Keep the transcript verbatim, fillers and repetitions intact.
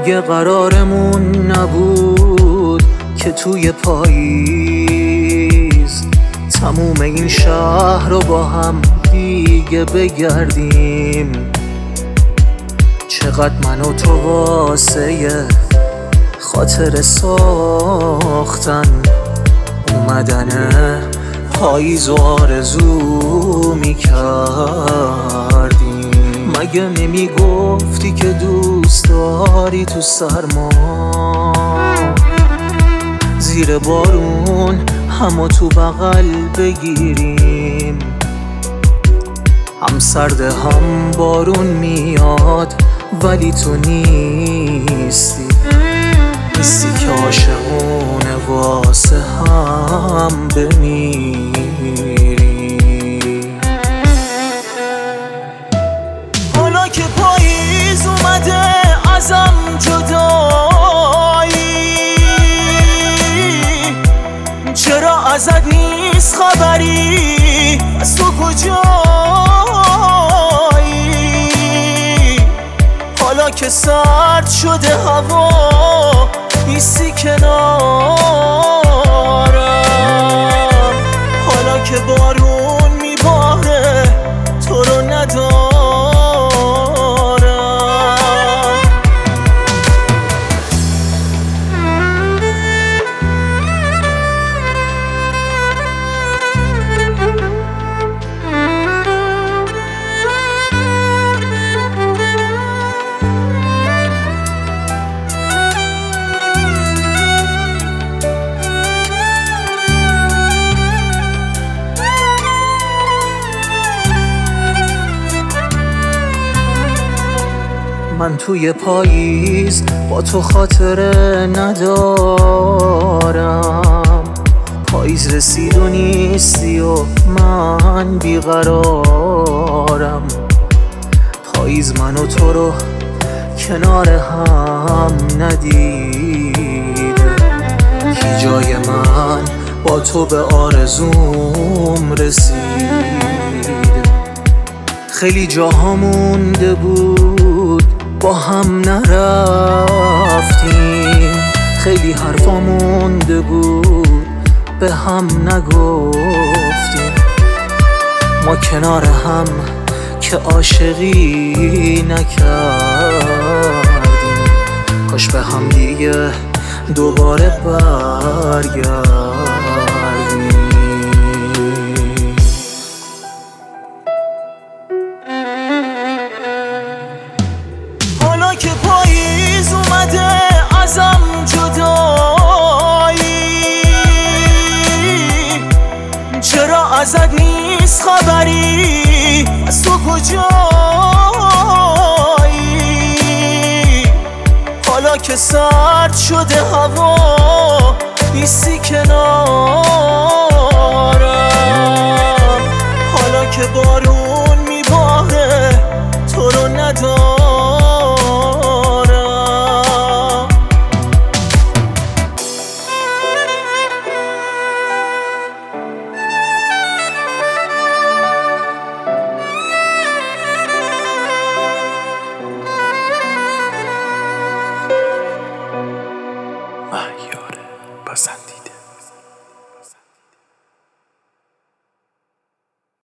مگه قرارمون نبود که توی پاییز تموم این شهر رو با هم دیگه بگردیم؟ چقدر من و تو واسه خاطر ساختن اومدن پاییز و آرزو میکردیم. مگه نمیگفتی که دوست داری تو سرما زیر بارون همو تو بغل بگیریم؟ هم سرد هم بارون میاد ولی تو نیستی، نیستی که عاشقونه واسه هم بمیری. حالا که پاییز اومده ازم جدایی، چرا ازت نیست خبری؟ از تو کجایی؟ حالا که سرد شده هوا نیستی کنارم، حالا که بارون میباره تو رو ندارم. من توی پاییز با تو خاطره ندارم، پاییز رسید و نیستی و من بیقرارم. پاییز من و تو رو کنار هم ندیده، کی جای من با تو به آرزوم رسید. خیلی جاها مونده بود با هم نرفتیم، خیلی حرفا مونده بود به هم نگفتیم. ما کنار هم که عاشقی نکردیم، کاش به هم دیگه دوباره برگردیم. حالا که پاییز اومده ازم جدایی، چرا ازت نیست خبری؟ از تو کجایی؟ حالا که سرد شده هوا نیستی کنار